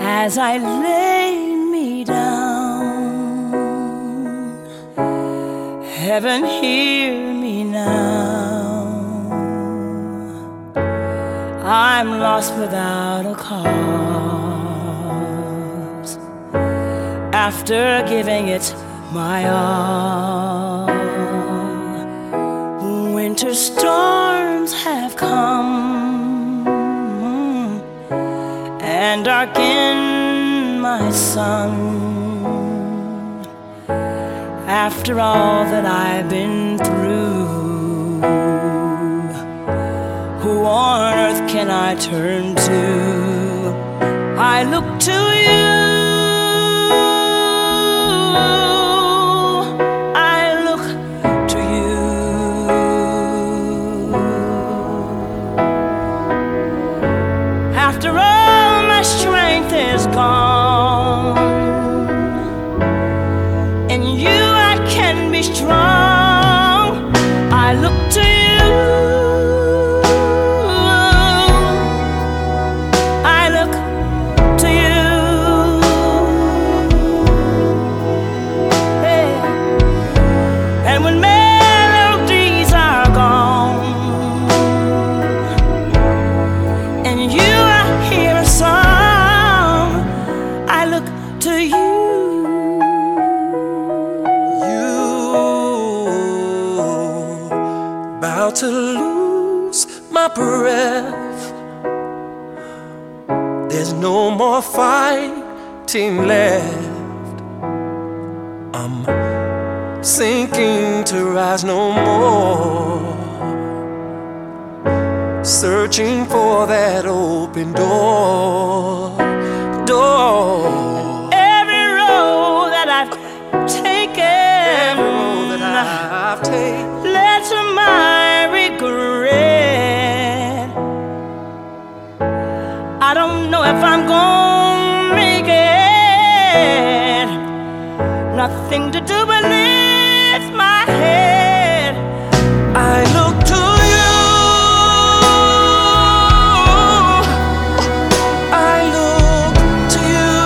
as I lay me down. Heaven, hear me now. I'm lost without a cause, after giving it my all. Winter storms have come and darkened my sun. After all that I've been through, who on earth can I turn to? I look to you. I look to you. After all my strength is gone, in you I can be strong. I look to you. I look to you. Hey. And when melodies are gone, and you I hear a song, I look to you. About to lose my breath. There's no more fighting left. I'm sinking to rise no more, searching for that open door. Every road that I've taken, led to my regret. I don't know if I'm gonna make it. Nothing to do but lift my head. I look to you. I look to you.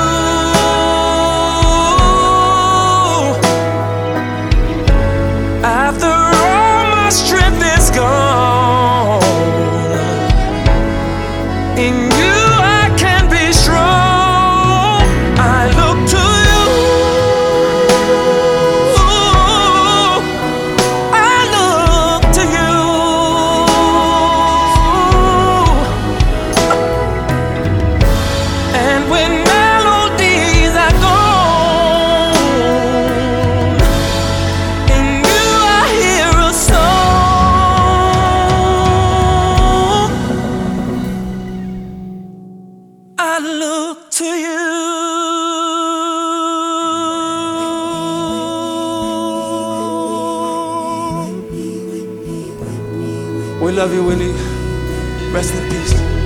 After all my strength is gone, in you I can be strong. I look to you. I look to you. And when melodies are gone, in you I hear a song. I look to you. We love you, Willie. Rest in peace.